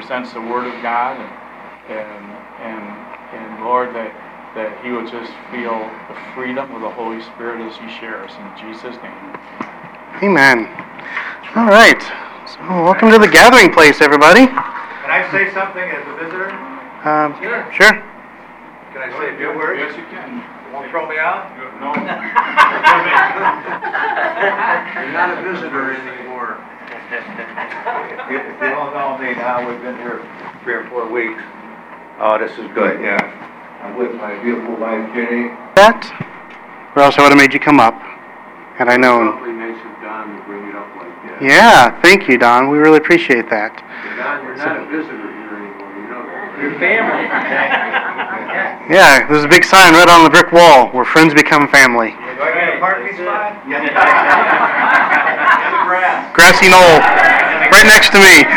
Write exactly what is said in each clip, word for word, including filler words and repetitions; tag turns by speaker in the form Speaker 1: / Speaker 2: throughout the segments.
Speaker 1: presents the Word of God, and and and, and Lord, that that he would just feel the freedom of the Holy Spirit as he shares. In Jesus' name.
Speaker 2: Amen. All right. So welcome to the gathering place, everybody.
Speaker 3: Can I say something as a visitor?
Speaker 2: Um,
Speaker 1: Sure.
Speaker 2: Sure.
Speaker 3: Can I say a few words?
Speaker 1: Yes, you can.
Speaker 3: Won't throw me out?
Speaker 1: No.
Speaker 3: You're not a visitor anymore. If you don't know me now, we've been here three or four weeks. Oh, this is good, yeah. I'm with my beautiful wife, Jenny.
Speaker 2: That, or else I would have made you come up, had I known.
Speaker 4: Probably nice of Don to bring it up like that.
Speaker 2: Yeah, thank you, Don. We really appreciate that.
Speaker 4: Don, you're not a visitor here anymore, you know that.
Speaker 3: Your family.
Speaker 2: Yeah, there's a big sign right on the brick wall where friends become family.
Speaker 3: Do I get a parking spot? Yeah. Grass.
Speaker 2: Grassy knoll, right next to me.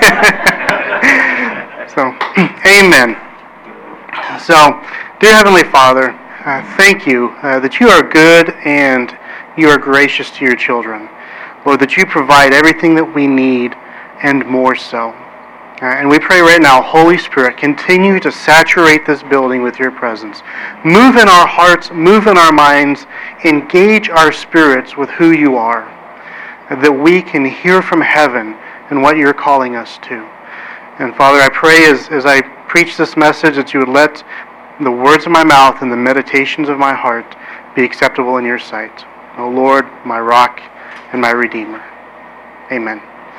Speaker 2: So, amen. So, dear Heavenly Father, uh, thank you uh, that you are good and you are gracious to your children. Lord, that you provide everything that we need and more so. Uh, and we pray right now, Holy Spirit, continue to saturate this building with your presence. Move in our hearts, move in our minds, engage our spirits with who you are, that we can hear from heaven and what you're calling us to. And Father, I pray as, as I preach this message that you would let the words of my mouth and the meditations of my heart be acceptable in your sight. O Lord, my rock and my redeemer. Amen.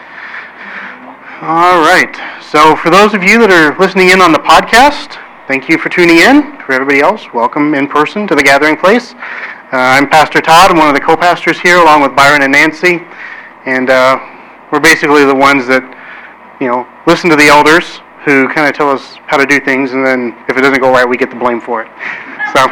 Speaker 2: All right. So for those of you that are listening in on the podcast, thank you for tuning in. For everybody else, welcome in person to the gathering place. Uh, I'm Pastor Todd. I'm one of the co-pastors here along with Byron and Nancy. And uh, we're basically the ones that, you know, listen to the elders who kind of tell us how to do things, and then if it doesn't go right, we get the blame for it. So,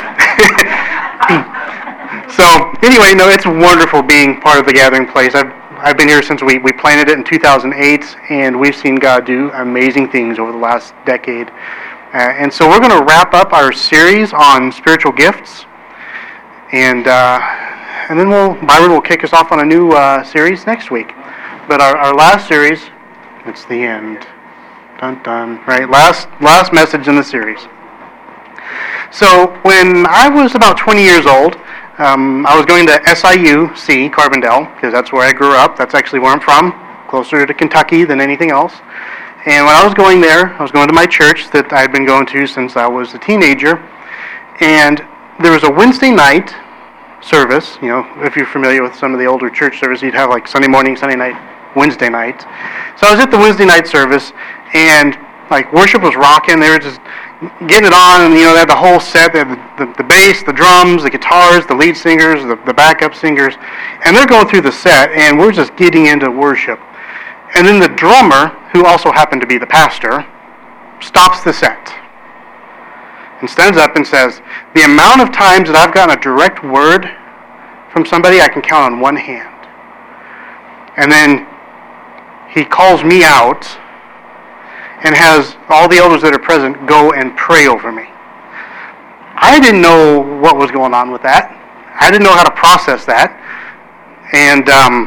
Speaker 2: so anyway, no, it's wonderful being part of the gathering place. I've I've been here since we, we planted it in two thousand eight, and we've seen God do amazing things over the last decade. Uh, and so we're going to wrap up our series on spiritual gifts, and uh, and then we'll Byron will kick us off on a new uh, series next week. But our, our last series, it's the end. Dun dun. Right, last last message in the series. So when I was about twenty years old, um, I was going to S I U C Carbondale because that's where I grew up. That's actually where I'm from, closer to Kentucky than anything else. And when I was going there, I was going to my church that I had been going to since I was a teenager. And there was a Wednesday night service. You know, if you're familiar with some of the older church services, you'd have like Sunday morning, Sunday night, Wednesday night. So I was at the Wednesday night service, and like worship was rocking. They were just getting it on, and you know they had the whole set. They had the, the, the bass, the drums, the guitars, the lead singers, the, the backup singers, and they're going through the set, and we're just getting into worship. And then the drummer, who also happened to be the pastor, stops the set and stands up and says, "The amount of times that I've gotten a direct word from somebody, I can count on one hand." And then he calls me out and has all the elders that are present go and pray over me. I didn't know what was going on with that. I didn't know how to process that. And um,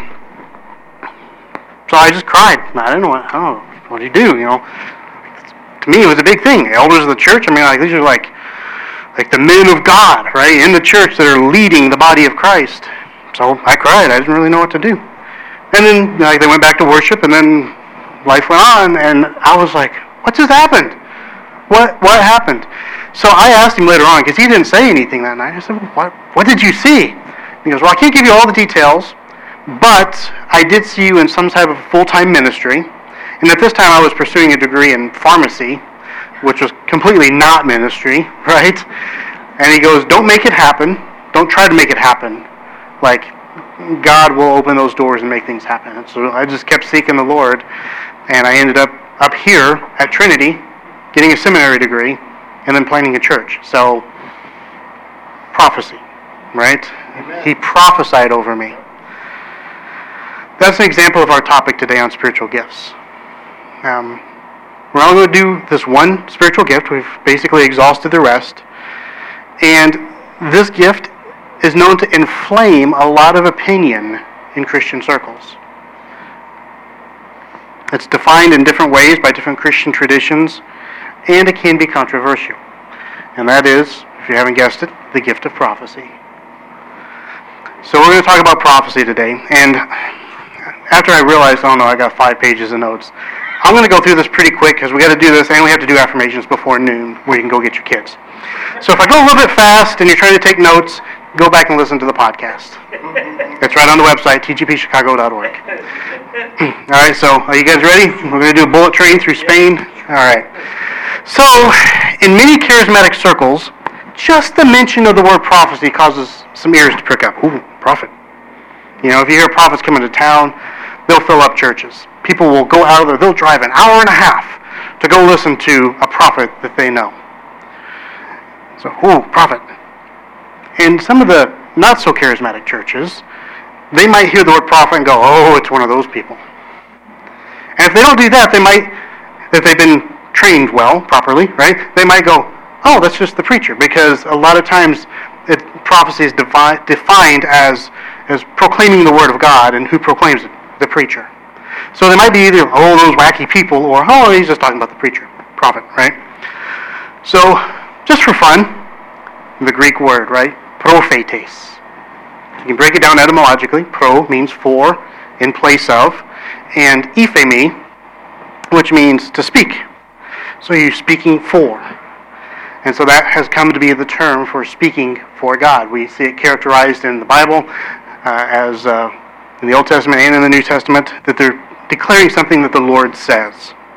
Speaker 2: so I just cried. I didn't know what, oh, what do you do, you know? To me, it was a big thing. Elders of the church, I mean, like these are like, like the men of God, right, in the church that are leading the body of Christ. So I cried. I didn't really know what to do. And then like they went back to worship, and then life went on, and I was like, what just happened? What what happened? So I asked him later on, because he didn't say anything that night. I said, what, what did you see? He goes, well, I can't give you all the details, but I did see you in some type of full-time ministry. And at this time I was pursuing a degree in pharmacy, which was completely not ministry, right? And he goes, don't make it happen. Don't try to make it happen. Like, God will open those doors and make things happen. And so I just kept seeking the Lord, and I ended up up here at Trinity, getting a seminary degree, and then planting a church. So, prophecy, right? Amen. He prophesied over me. That's an example of our topic today on spiritual gifts. Um, we're only going to do this one spiritual gift. We've basically exhausted the rest. And this gift is known to inflame a lot of opinion in Christian circles. It's defined in different ways by different Christian traditions, and it can be controversial. And that is, if you haven't guessed it, the gift of prophecy. So we're going to talk about prophecy today, and after I realized, oh no, I got five pages of notes, I'm going to go through this pretty quick because we got to do this, and we have to do affirmations before noon, where you can go get your kids. So if I go a little bit fast and you're trying to take notes, go back and listen to the podcast. It's right on the website, t g p chicago dot org. All right, so are you guys ready? We're going to do a bullet train through Spain. All right. So, in many charismatic circles, just the mention of the word prophecy causes some ears to prick up. Ooh, prophet. You know, if you hear prophets coming to town, they'll fill up churches. People will go out there, they'll drive an hour and a half to go listen to a prophet that they know. So, ooh, prophet. In some of the not so charismatic churches, they might hear the word prophet and go, oh, it's one of those people. And if they don't do that, they might, if they've been trained well, properly, right, they might go, oh, that's just the preacher, because a lot of times it, prophecy is defi- defined as, as proclaiming the word of God, and who proclaims it? The preacher. So they might be either, oh, those wacky people, or, oh, he's just talking about the preacher, prophet, right? So, just for fun, the Greek word, right, prophetes. You can break it down etymologically. Pro means for, in place of, and ephemi, which means to speak. So you're speaking for. And so that has come to be the term for speaking for God. We see it characterized in the Bible uh, as uh, in the Old Testament and in the New Testament, that they're declaring something that the Lord says.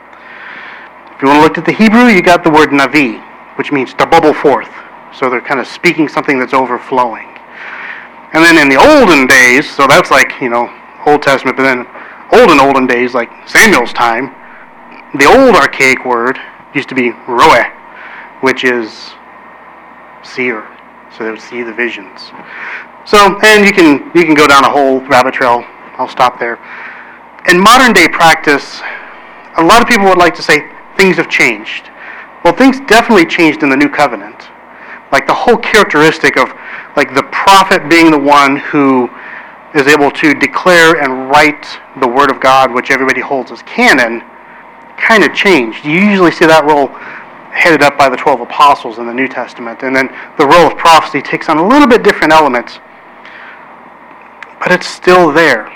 Speaker 2: If you want to look at the Hebrew, you got the word navi, which means to bubble forth. So they're kind of speaking something that's overflowing. And then in the olden days, so that's like, you know, Old Testament, but then olden, olden days, like Samuel's time, the old archaic word used to be roe, which is seer. So they would see the visions. So, and you can you can go down a whole rabbit trail. I'll stop there. In modern day practice, a lot of people would like to say things have changed. Well, things definitely changed in the New Covenant. Like the whole characteristic of like the prophet being the one who is able to declare and write the Word of God, which everybody holds as canon, kind of changed. You usually see that role headed up by the twelve apostles in the New Testament, and then the role of prophecy takes on a little bit different elements, but it's still there.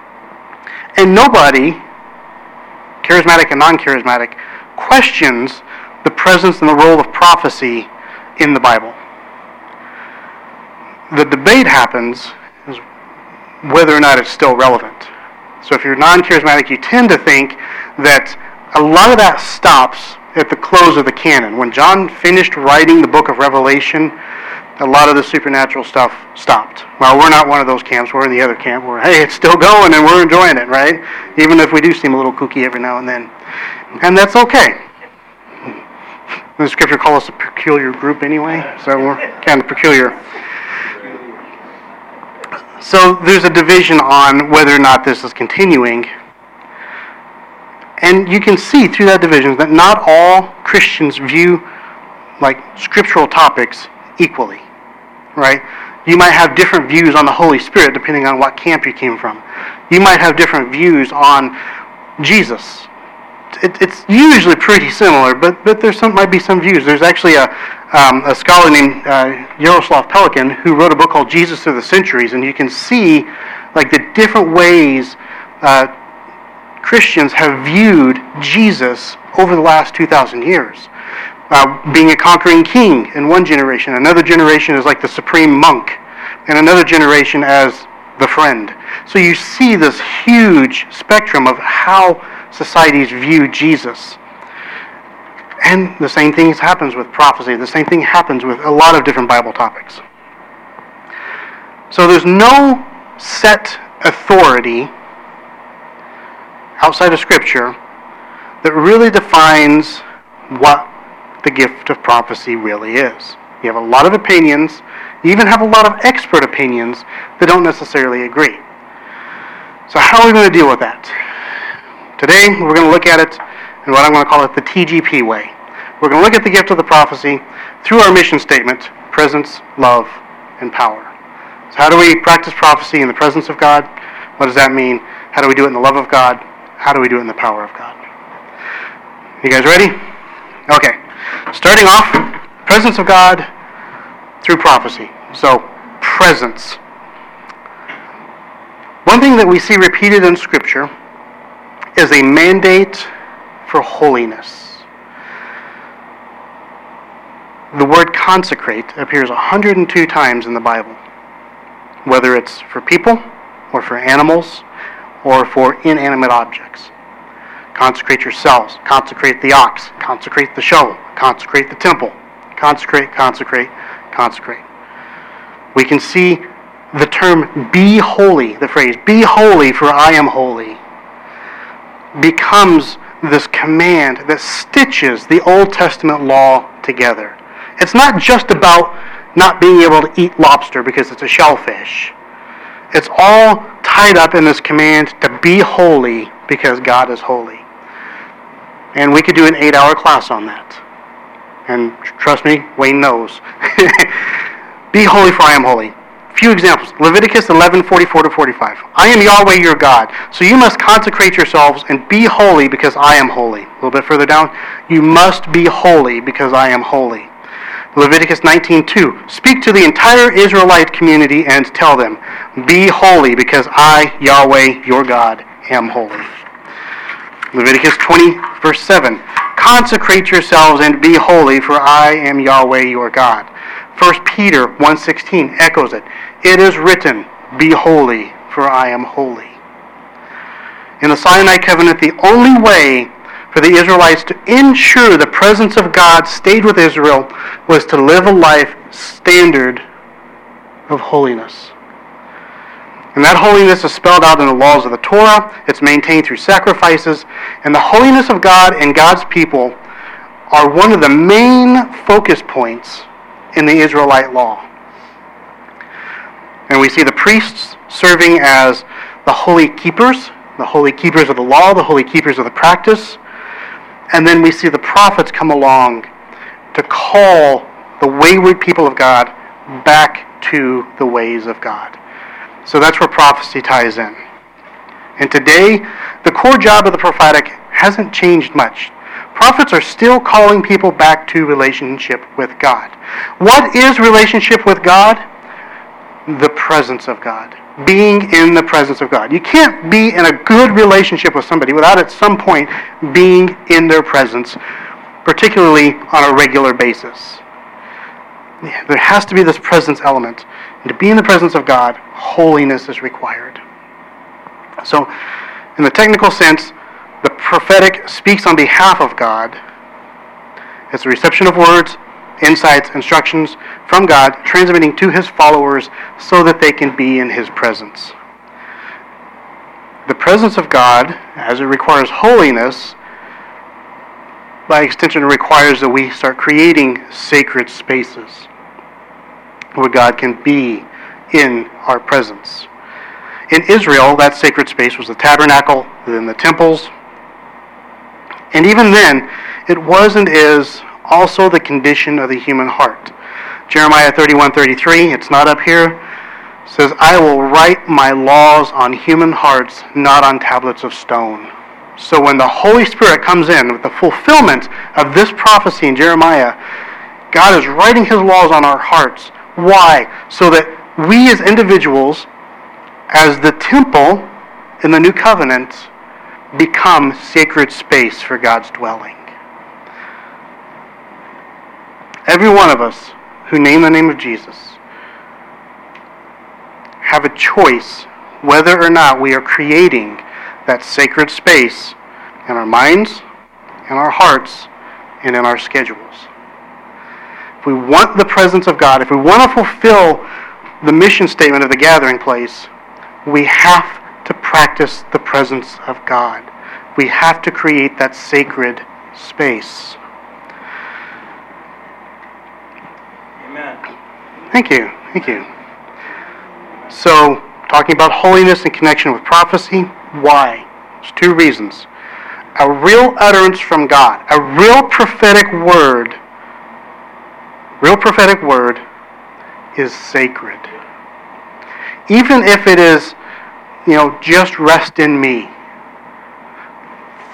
Speaker 2: And nobody, charismatic and non-charismatic, questions the presence and the role of prophecy in the Bible. The debate happens is whether or not it's still relevant. So if you're non-charismatic, you tend to think that a lot of that stops at the close of the canon. When John finished writing the book of Revelation, a lot of the supernatural stuff stopped. Well, we're not one of those camps. We're in the other camp where, hey, it's still going and we're enjoying it, right? Even if we do seem a little kooky every now and then. And that's okay. The scripture calls us a peculiar group anyway, so we're kind of peculiar. So there's a division on whether or not this is continuing. And you can see through that division that not all Christians view like scriptural topics equally, right? You might have different views on the Holy Spirit depending on what camp you came from. You might have different views on Jesus. It, it's usually pretty similar, but but there's some might be some views. There's actually a um, a scholar named uh, Jaroslav Pelikan who wrote a book called Jesus Through the Centuries, and you can see like the different ways uh, Christians have viewed Jesus over the last two thousand years. Uh, being a conquering king in one generation, another generation as like the supreme monk, and another generation as the friend. So you see this huge spectrum of how societies view Jesus. And the same thing happens with prophecy. The same thing happens with a lot of different Bible topics. So there's no set authority outside of Scripture that really defines what the gift of prophecy really is. You have a lot of opinions. You even have a lot of expert opinions that don't necessarily agree. So how are we going to deal with that? Today, we're going to look at it in what I'm going to call it the T G P way. We're going to look at the gift of the prophecy through our mission statement, presence, love, and power. So how do we practice prophecy in the presence of God? What does that mean? How do we do it in the love of God? How do we do it in the power of God? You guys ready? Okay. Starting off, presence of God through prophecy. So, presence. One thing that we see repeated in Scripture is a mandate for holiness. The word consecrate appears one hundred two times in the Bible, whether it's for people or for animals or for inanimate objects. Consecrate yourselves, consecrate the ox, consecrate the shovel, consecrate the temple, consecrate, consecrate, consecrate. We can see the term be holy, the phrase be holy for I am holy, becomes this command that stitches the Old Testament law together. It's not just about not being able to eat lobster because it's a shellfish. It's all tied up in this command to be holy because God is holy. And we could do an eight-hour class on that. And trust me, Wayne knows. Be holy for I am holy. Few examples. Leviticus eleven, forty-four to forty-five. I am Yahweh your God, so you must consecrate yourselves and be holy because I am holy. A little bit further down. You must be holy because I am holy. Leviticus nineteen, two. Speak to the entire Israelite community and tell them, be holy because I, Yahweh your God, am holy. Leviticus twenty, verse seven. Consecrate yourselves and be holy, for I am Yahweh your God. First Peter one sixteen echoes it. It is written, be holy, for I am holy. In the Sinai covenant, the only way for the Israelites to ensure the presence of God stayed with Israel was to live a life standard of holiness. And that holiness is spelled out in the laws of the Torah. It's maintained through sacrifices. And the holiness of God and God's people are one of the main focus points in the Israelite law. And we see the priests serving as the holy keepers, the holy keepers of the law, the holy keepers of the practice. And then we see the prophets come along to call the wayward people of God back to the ways of God. So that's where prophecy ties in. And today, the core job of the prophetic hasn't changed much. Prophets are still calling people back to relationship with God. What is relationship with God? The presence of God. Being in the presence of God. You can't be in a good relationship with somebody without at some point being in their presence, particularly on a regular basis. There has to be this presence element. And to be in the presence of God, holiness is required. So, in the technical sense, the prophetic speaks on behalf of God. It's the reception of words, insights, instructions from God, transmitting to his followers so that they can be in his presence. The presence of God, as it requires holiness, by extension, it requires that we start creating sacred spaces where God can be in our presence. In Israel, that sacred space was the tabernacle, then the temples. And even then, it was and is also the condition of the human heart. Jeremiah thirty-one thirty-three, it's not up here, says, I will write my laws on human hearts, not on tablets of stone. So when the Holy Spirit comes in with the fulfillment of this prophecy in Jeremiah, God is writing his laws on our hearts. Why? So that we as individuals, as the temple in the new covenant, become sacred space for God's dwelling. Every one of us who name the name of Jesus have a choice whether or not we are creating that sacred space in our minds, in our hearts, and in our schedules. If we want the presence of God, if we want to fulfill the mission statement of the gathering place, we have to practice the presence of God. We have to create that sacred space.
Speaker 5: Amen.
Speaker 2: Thank you. Thank you. So, talking about holiness in connection with prophecy, why? There's two reasons. A real utterance from God, a real prophetic word, real prophetic word is sacred. Even if it is, you know, just rest in me.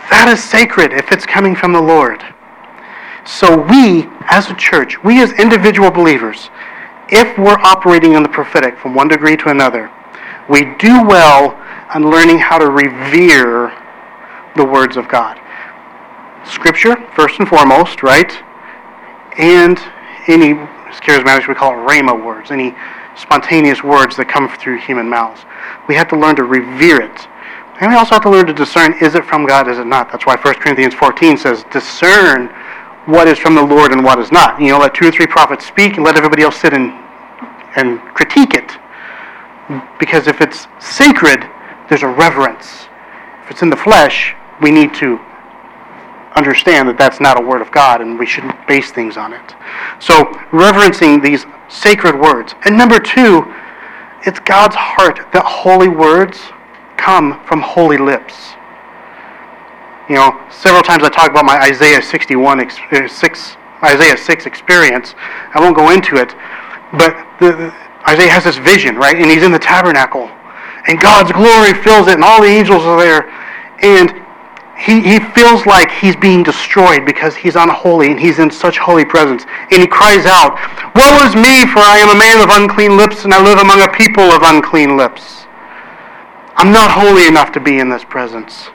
Speaker 2: That is sacred if it's coming from the Lord. So we, as a church, we as individual believers, if we're operating in the prophetic from one degree to another, we do well on learning how to revere the words of God. Scripture, first and foremost, right? And any, as charismatics, we call it rhema words, any spontaneous words that come through human mouths. We have to learn to revere it. And we also have to learn to discern, is it from God, is it not? That's why First Corinthians fourteen says, discern what is from the Lord and what is not. You know, let two or three prophets speak and let everybody else sit and, and critique it. Because if it's sacred, there's a reverence. If it's in the flesh, we need to understand that that's not a word of God and we shouldn't base things on it. So, reverencing these sacred words. And number two, it's God's heart that holy words come from holy lips. You know, several times I talk about my Isaiah sixty-one, six, Isaiah six experience. I won't go into it, but the, the, Isaiah has this vision, right? And he's in the tabernacle, and God's glory fills it, and all the angels are there, and he, he feels like he's being destroyed because he's unholy, and he's in such holy presence. And he cries out, "Woe is me, for I am a man of unclean lips, and I live among a people of unclean lips. I'm not holy enough to be in this presence."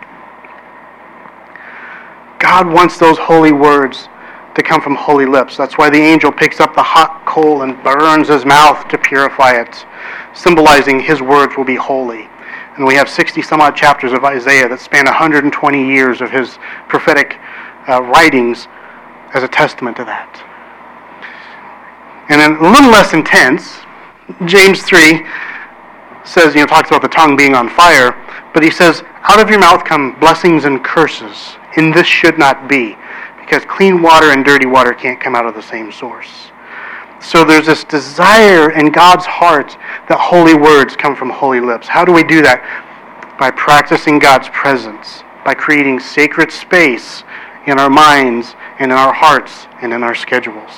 Speaker 2: God wants those holy words to come from holy lips. That's why the angel picks up the hot coal and burns his mouth to purify it, symbolizing his words will be holy. And we have sixty some odd chapters of Isaiah that span one hundred twenty years of his prophetic uh, writings as a testament to that. And then a little less intense, James three says, you know, talks about the tongue being on fire, but he says, out of your mouth come blessings and curses, and this should not be, because clean water and dirty water can't come out of the same source. So there's this desire in God's heart that holy words come from holy lips. How do we do that? By practicing God's presence, by creating sacred space in our minds and in our hearts and in our schedules.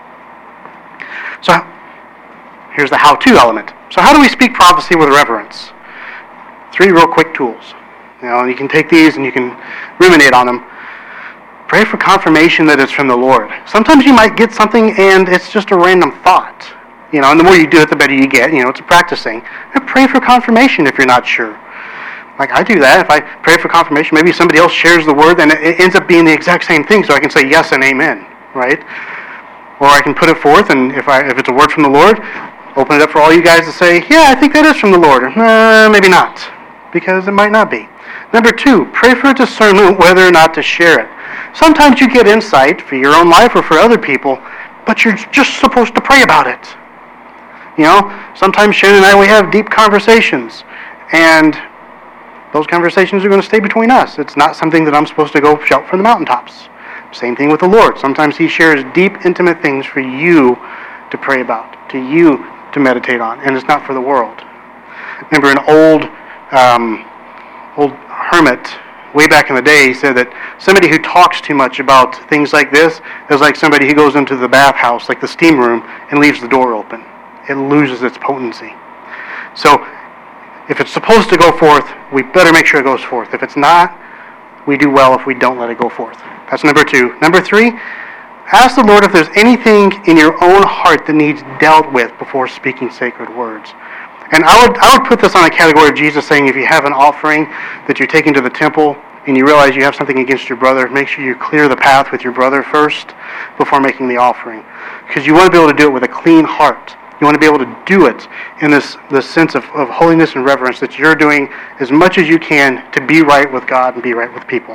Speaker 2: So here's the how-to element. So how do we speak prophecy with reverence? Three real quick tools. You know, and you can take these and you can ruminate on them. Pray for confirmation that it's from the Lord. Sometimes you might get something and it's just a random thought. You know, and the more you do it, the better you get. You know, it's a practicing. And pray for confirmation if you're not sure. Like I do that. If I pray for confirmation, maybe somebody else shares the word and it ends up being the exact same thing, so I can say yes and amen, right? Or I can put it forth, and if I if it's a word from the Lord, open it up for all you guys to say, yeah, I think that is from the Lord. Uh, maybe not, because it might not be. Number two, pray for discernment whether or not to share it. Sometimes you get insight for your own life or for other people, but you're just supposed to pray about it. You know, sometimes Shannon and I, we have deep conversations, and those conversations are going to stay between us. It's not something that I'm supposed to go shout from the mountaintops. Same thing with the Lord. Sometimes He shares deep, intimate things for you to pray about, to you to meditate on, and it's not for the world. Remember an old, um, old hermit way back in the day, he said that somebody who talks too much about things like this is like somebody who goes into the bathhouse, like the steam room, and leaves the door open. It loses its potency. So, if it's supposed to go forth, we better make sure it goes forth. If it's not, we do well if we don't let it go forth. That's number two. Number three, ask the Lord if there's anything in your own heart that needs dealt with before speaking sacred words. And I would I would put this on a category of Jesus saying, if you have an offering that you're taking to the temple and you realize you have something against your brother, make sure you clear the path with your brother first before making the offering. Because you want to be able to do it with a clean heart. You want to be able to do it in this, this sense of, of holiness and reverence that you're doing as much as you can to be right with God and be right with people.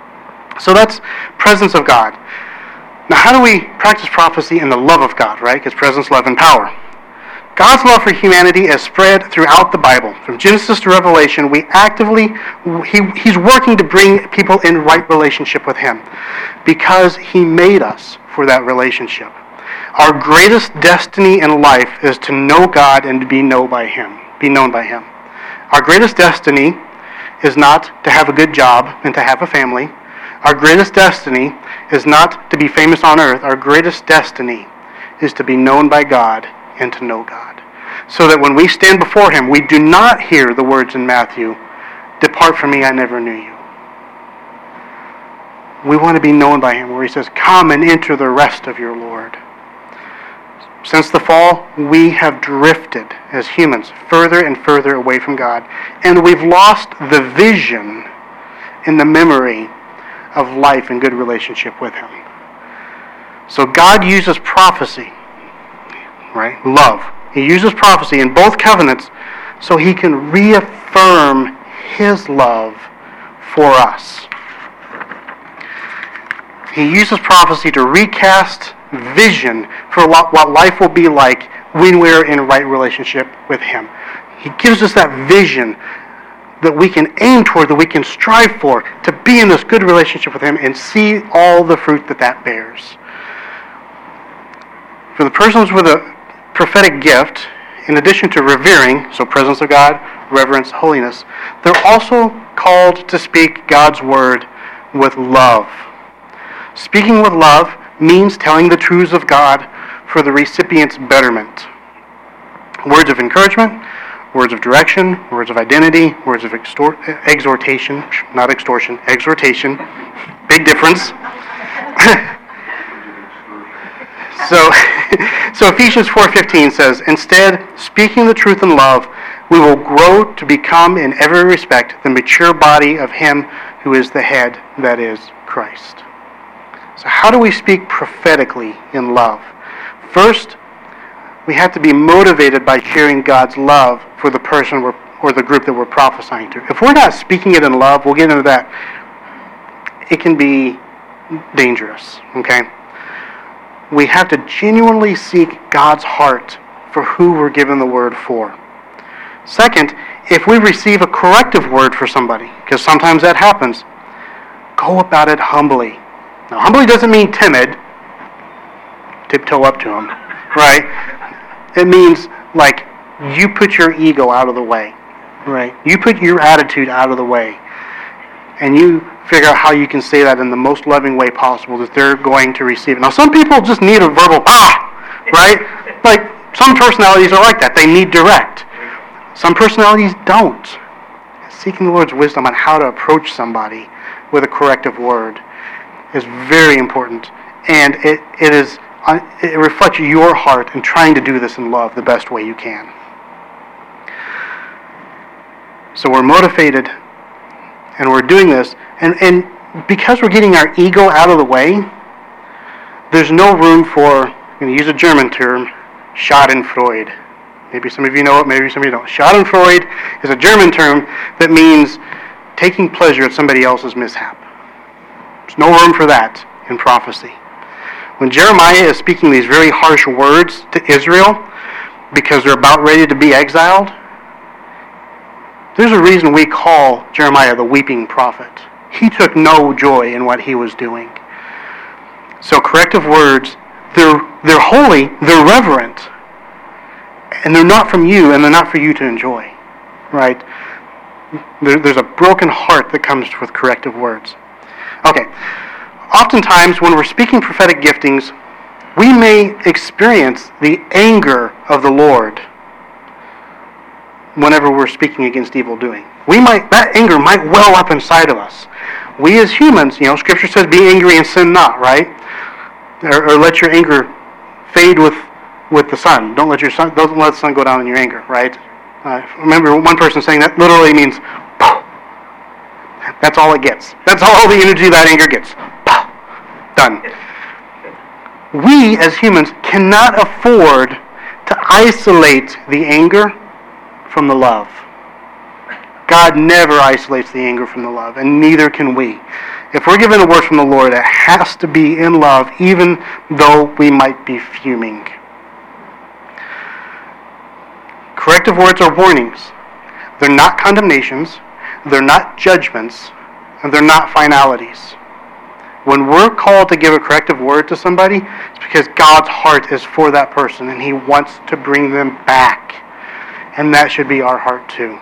Speaker 2: So that's presence of God. Now, how do we practice prophecy in the love of God, right? Because presence, love, and power. God's love for humanity is spread throughout the Bible. From Genesis to Revelation, we actively, he, He's working to bring people in right relationship with Him because He made us for that relationship. Our greatest destiny in life is to know God and to be known by Him, be known by Him. Our greatest destiny is not to have a good job and to have a family. Our greatest destiny is not to be famous on earth. Our greatest destiny is to be known by God and to know God. So that when we stand before Him, we do not hear the words in Matthew, "Depart from me, I never knew you." We want to be known by Him, where He says, come and enter the rest of your Lord. Since the fall, we have drifted as humans further and further away from God, and we've lost the vision and the memory of life and good relationship with Him. So God uses prophecy, right? Love. He uses prophecy in both covenants so He can reaffirm His love for us. He uses prophecy to recast vision for what life will be like when we're in right relationship with Him. He gives us that vision that we can aim toward, that we can strive for, to be in this good relationship with Him and see all the fruit that that bears. For the persons with a prophetic gift, in addition to revering, so presence of God, reverence, holiness, they're also called to speak God's word with love. Speaking with love means telling the truths of God for the recipient's betterment. Words of encouragement, words of direction, words of identity, words of extor- exhortation, not extortion, exhortation, big difference. so, so Ephesians four fifteen says, instead, speaking the truth in love, we will grow to become in every respect the mature body of Him who is the head, that is, Christ. So how do we speak prophetically in love? First, we have to be motivated by sharing God's love for the person we're, or the group that we're prophesying to. If we're not speaking it in love, we'll get into that. It can be dangerous, okay? We have to genuinely seek God's heart for who we're given the word for. Second, if we receive a corrective word for somebody, because sometimes that happens, go about it humbly. Now, humbly doesn't mean timid. Tiptoe up to them, right? It means like you put your ego out of the way, right? You put your attitude out of the way, and you figure out how you can say that in the most loving way possible that they're going to receive it. Now, some people just need a verbal ah, right? Like some personalities are like that. They need direct. Some personalities don't. Seeking the Lord's wisdom on how to approach somebody with a corrective word is very important, and it, it is it reflects your heart in trying to do this in love the best way you can. So we're motivated, and we're doing this, and, and because we're getting our ego out of the way, there's no room for, I'm going to use a German term, Schadenfreude. Maybe some of you know it, maybe some of you don't. Schadenfreude is a German term that means taking pleasure at somebody else's mishap. There's no room for that in prophecy. When Jeremiah is speaking these very harsh words to Israel because they're about ready to be exiled, there's a reason we call Jeremiah the weeping prophet. He took no joy in what he was doing. So corrective words, they're, they're holy, they're reverent, and they're not from you, and they're not for you to enjoy, right? There, there's a broken heart that comes with corrective words. Okay, oftentimes when we're speaking prophetic giftings, we may experience the anger of the Lord whenever we're speaking against evil doing. We might, that anger might well up inside of us. We as humans, you know, Scripture says, be angry and sin not, right? Or, or let your anger fade with, with the sun. Don't let your sun, don't let the sun go down in your anger, right? Uh, remember one person saying that literally means, that's all it gets. That's all the energy that anger gets. Done. We as humans cannot afford to isolate the anger from the love. God never isolates the anger from the love, and neither can we. If we're given a word from the Lord, it has to be in love, even though we might be fuming. Corrective words are warnings. They're not condemnations, they're not judgments, and they're not finalities. When we're called to give a corrective word to somebody, it's because God's heart is for that person, and He wants to bring them back. And that should be our heart too.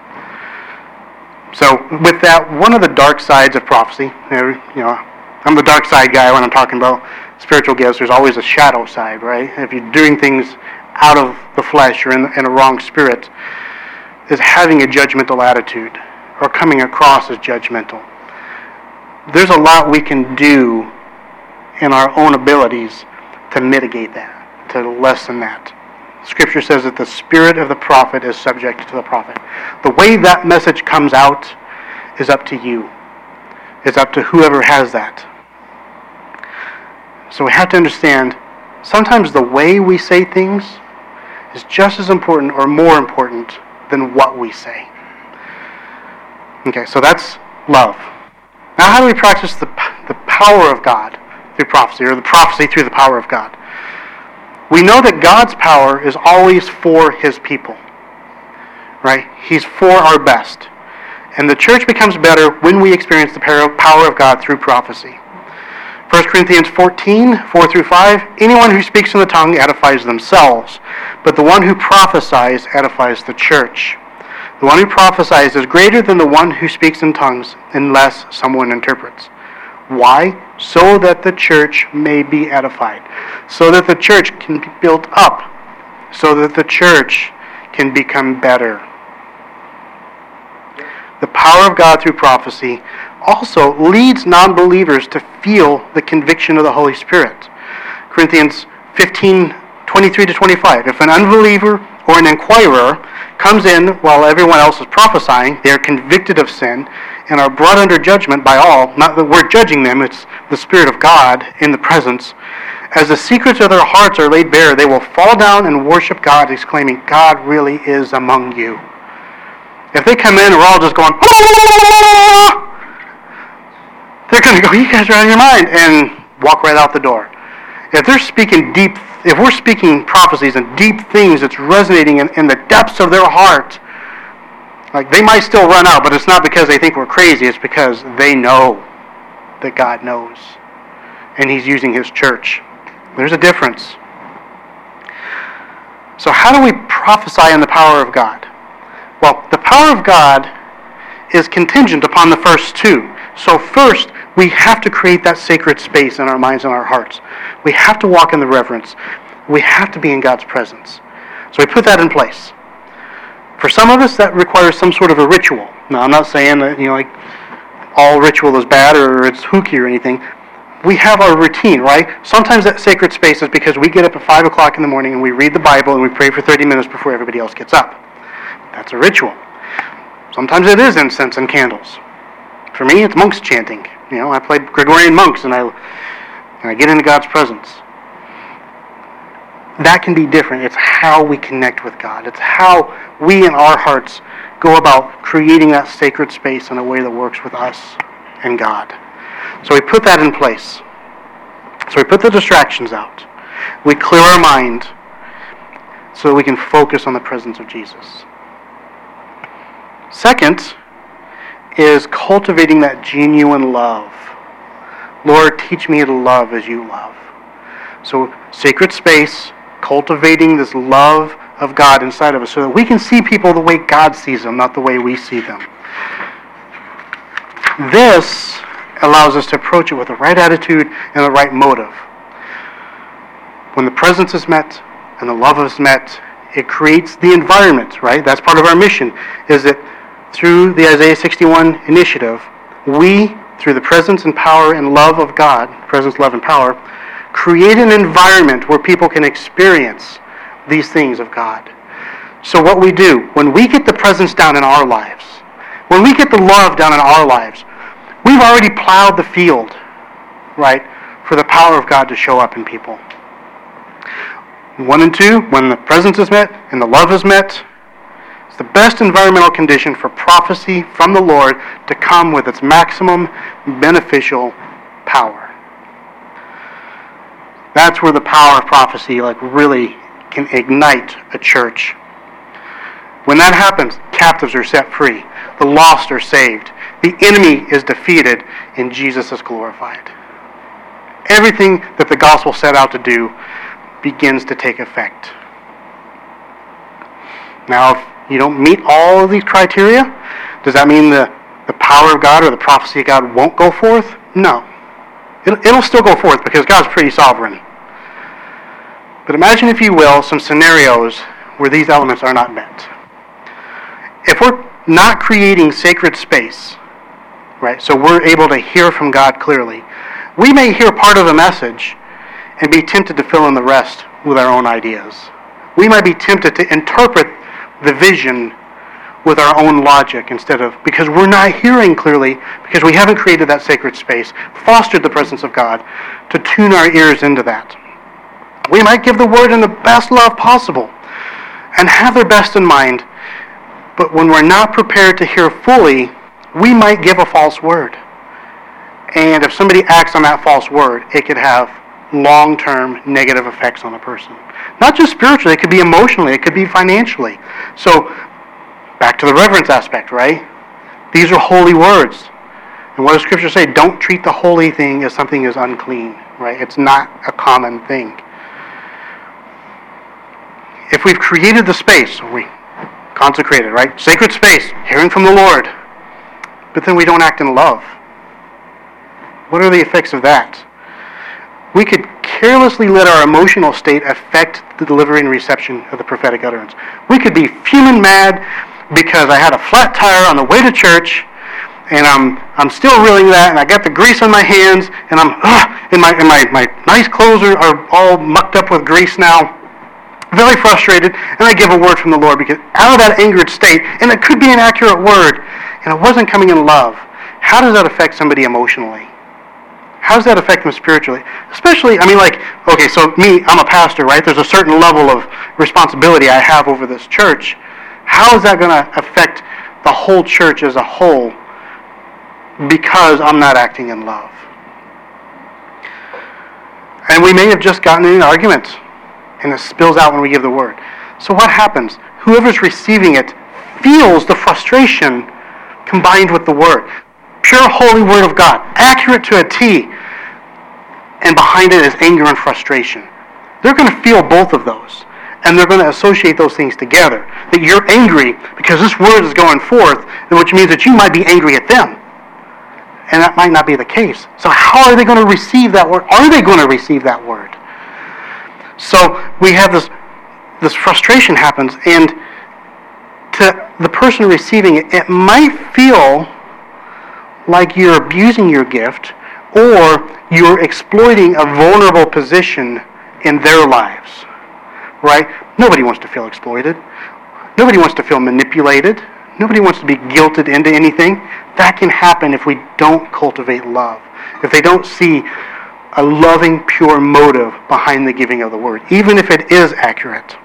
Speaker 2: So with that, one of the dark sides of prophecy, you know, I'm the dark side guy when I'm talking about spiritual gifts. There's always a shadow side, right? If you're doing things out of the flesh or in, in a wrong spirit, is having a judgmental attitude or coming across as judgmental. there's a lot we can do in our own abilities to mitigate that, to lessen that. Scripture says that the spirit of the prophet is subject to the prophet. The way that message comes out is up to you. It's up to whoever has that. So we have to understand, sometimes the way we say things is just as important or more important than what we say. Okay, so that's love. Now how do we practice the, the power of God through prophecy, or the prophecy through the power of God? We know that God's power is always for His people. Right? He's for our best. And the church becomes better when we experience the power of God through prophecy. First Corinthians fourteen, four through five, anyone who speaks in the tongue edifies themselves, but the one who prophesies edifies the church. The one who prophesies is greater than the one who speaks in tongues, unless someone interprets. Why? So that the church may be edified. So that the church can be built up. So that the church can become better. The power of God through prophecy also leads non-believers to feel the conviction of the Holy Spirit. Corinthians fifteen, twenty-three to twenty-five. If an unbeliever or an inquirer comes in while everyone else is prophesying, they are convicted of sin and are brought under judgment by all. Not that we're judging them, it's the Spirit of God in the presence. As the secrets of their hearts are laid bare, they will fall down and worship God, exclaiming, God really is among you. If they come in and we're all just going, ah! They're going to go, you guys are out of your mind, and walk right out the door. If they're speaking deep, if we're speaking prophecies and deep things that's resonating in, in the depths of their heart, like they might still run out, but it's not because they think we're crazy, it's because they know that God knows. And He's using His church. There's a difference. So how do we prophesy in the power of God? Well, the power of God is contingent upon the first two. So first, we have to create that sacred space in our minds and our hearts. We have to walk in the reverence. We have to be in God's presence. So we put that in place. For some of us, that requires some sort of a ritual. Now, I'm not saying that, you know, like all ritual is bad or it's hooky or anything. We have our routine, right? Sometimes that sacred space is because we get up at five o'clock in the morning and we read the Bible and we pray for thirty minutes before everybody else gets up. That's a ritual. Sometimes it is incense and candles. For me, it's monks chanting. You know, I play Gregorian monks and I, and I get into God's presence. That can be different. It's how we connect with God. It's how we in our hearts go about creating that sacred space in a way that works with us and God. So we put that in place. So we put the distractions out. We clear our mind so that we can focus on the presence of Jesus. Second is cultivating that genuine love. Lord, teach me to love as you love. So sacred space, cultivating this love of God inside of us so that we can see people the way God sees them, not the way we see them. This allows us to approach it with the right attitude and the right motive. When the presence is met and the love is met, it creates the environment, right? That's part of our mission, is that through the Isaiah sixty-one initiative, we, through the presence and power and love of God, presence, love, and power, create an environment where people can experience these things of God. So what we do, when we get the presence down in our lives, when we get the love down in our lives, we've already plowed the field, right, for the power of God to show up in people. One and two, when the presence is met and the love is met, it's the best environmental condition for prophecy from the Lord to come with its maximum beneficial power. That's where the power of prophecy like really can ignite a church. When that happens, captives are set free. The lost are saved. The enemy is defeated and Jesus is glorified. Everything that the gospel set out to do begins to take effect. Now, if you don't meet all of these criteria, does that mean the, the power of God or the prophecy of God won't go forth? No. It'll, it'll still go forth because God's pretty sovereign. But imagine, if you will, some scenarios where these elements are not met. If we're not creating sacred space, right? So we're able to hear from God clearly. We may hear part of the message and be tempted to fill in the rest with our own ideas. We might be tempted to interpret the vision with our own logic instead of, because we're not hearing clearly, because we haven't created that sacred space, fostered the presence of God, to tune our ears into that. We might give the word in the best love possible and have their best in mind, but when we're not prepared to hear fully, we might give a false word. And if somebody acts on that false word, it could have long-term negative effects on a person. Not just spiritually, it could be emotionally, it could be financially. So, back to the reverence aspect, right? These are holy words. And what does Scripture say? Don't treat the holy thing as something is unclean, right? It's not a common thing. If we've created the space, we consecrated, right? Sacred space, hearing from the Lord, but then we don't act in love. What are the effects of that? We could carelessly let our emotional state affect the delivery and reception of the prophetic utterance. We could be fuming mad because I had a flat tire on the way to church, and I'm I'm still reeling that, and I got the grease on my hands, and I'm ugh, and my and my, my nice clothes are, are all mucked up with grease now. Very frustrated, and I give a word from the Lord because out of that angered state, and it could be an accurate word, and it wasn't coming in love. How does that affect somebody emotionally? How does that affect them spiritually? Especially, I mean, like, okay, so me, I'm a pastor, right? There's a certain level of responsibility I have over this church. How is that going to affect the whole church as a whole because I'm not acting in love? And we may have just gotten in an argument, and it spills out when we give the word. So what happens? Whoever's receiving it feels the frustration combined with the word. Pure holy word of God, accurate to a T, and behind it is anger and frustration. They're going to feel both of those, and they're going to associate those things together. That you're angry because this word is going forth, which means that you might be angry at them. And that might not be the case. So how are they going to receive that word? Are they going to receive that word? So we have this, this frustration happens, and to the person receiving it, it might feel like you're abusing your gift, or you're exploiting a vulnerable position in their lives, right? Nobody wants to feel exploited. Nobody wants to feel manipulated. Nobody wants to be guilted into anything. That can happen if we don't cultivate love, if they don't see a loving, pure motive behind the giving of the word, even if it is accurate.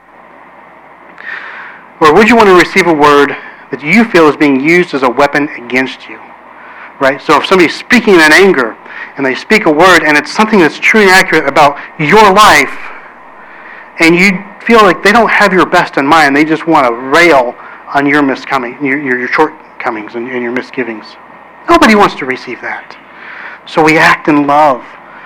Speaker 2: Or would you want to receive a word that you feel is being used as a weapon against you? Right? So if somebody's speaking in anger, and they speak a word, and it's something that's true and accurate about your life, and you feel like they don't have your best in mind, they just want to rail on your miscoming, your, your, your shortcomings and, and your misgivings. Nobody wants to receive that. So we act in love.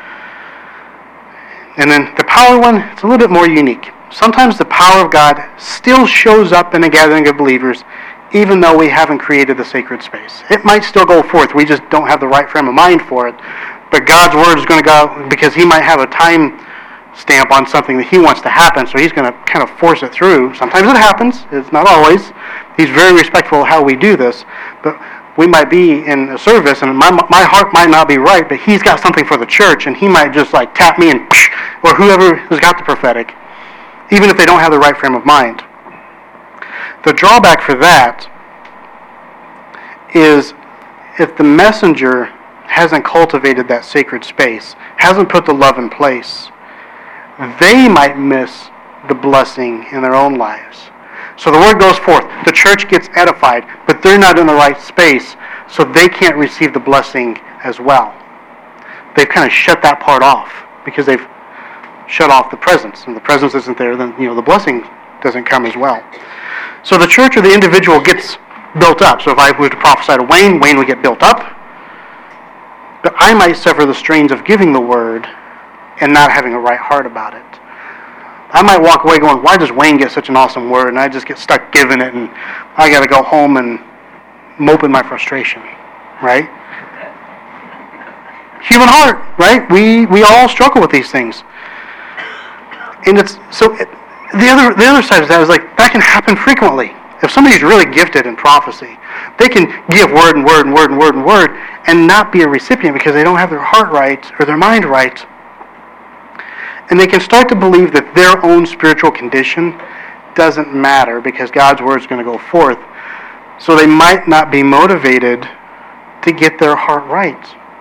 Speaker 2: And then the power one, it's a little bit more unique. Sometimes the power of God still shows up in a gathering of believers, even though we haven't created the sacred space. It might still go forth. We just don't have the right frame of mind for it. But God's word is going to go, because he might have a time stamp on something that he wants to happen, so he's going to kind of force it through. Sometimes it happens. It's not always. He's very respectful of how we do this. But we might be in a service, and my my heart might not be right, but he's got something for the church, and he might just like tap me and, or whoever has got the prophetic, even if they don't have the right frame of mind. The drawback for that is if the messenger hasn't cultivated that sacred space, hasn't put the love in place, they might miss the blessing in their own lives. So the word goes forth, the church gets edified, but they're not in the right space, so they can't receive the blessing as well. They've kind of shut that part off because they've shut off the presence. And the presence isn't there, then you know the blessing doesn't come as well. So the church or the individual gets built up. So if I were to prophesy to Wayne, Wayne would get built up. But I might suffer the strains of giving the word and not having a right heart about it. I might walk away going, why does Wayne get such an awesome word? And I just get stuck giving it, and I got to go home and mope in my frustration, right? Human heart, right? We we all struggle with these things. And it's so it, the other the other side of that is like that can happen frequently. If somebody's really gifted in prophecy, they can give word and word and word and word and word, and not be a recipient because they don't have their heart right or their mind right. And they can start to believe that their own spiritual condition doesn't matter because God's word is going to go forth. So they might not be motivated to get their heart right.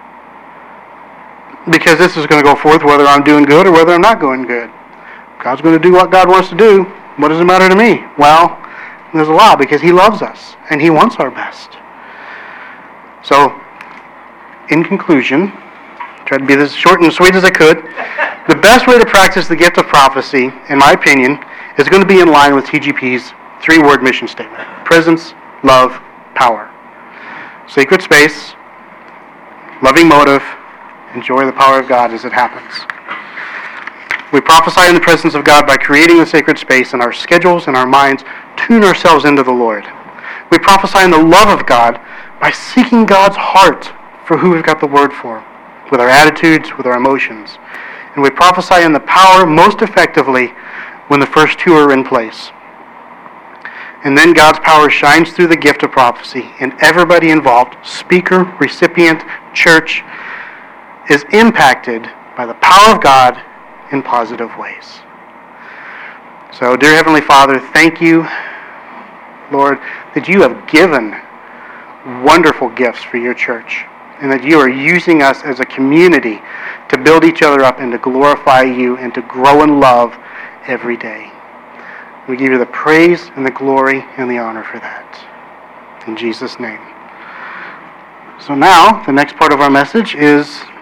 Speaker 2: Because this is going to go forth whether I'm doing good or whether I'm not doing good. God's going to do what God wants to do. What does it matter to me? Well, there's a lot because He loves us and He wants our best. So, in conclusion, try to be as short and sweet as I could. The best way to practice the gift of prophecy, in my opinion, is going to be in line with T G P's three-word mission statement. Presence, love, power. Sacred space, loving motive, enjoy the power of God as it happens. We prophesy in the presence of God by creating the sacred space in our schedules and our minds, tune ourselves into the Lord. We prophesy in the love of God by seeking God's heart for who we've got the word for, with our attitudes, with our emotions. And we prophesy in the power most effectively when the first two are in place. And then God's power shines through the gift of prophecy, and everybody involved, speaker, recipient, church, is impacted by the power of God in positive ways. So, dear Heavenly Father, thank you, Lord, that you have given wonderful gifts for your church, and that you are using us as a community to build each other up and to glorify you and to grow in love every day. We give you the praise and the glory and the honor for that. In Jesus' name. So now, the next part of our message is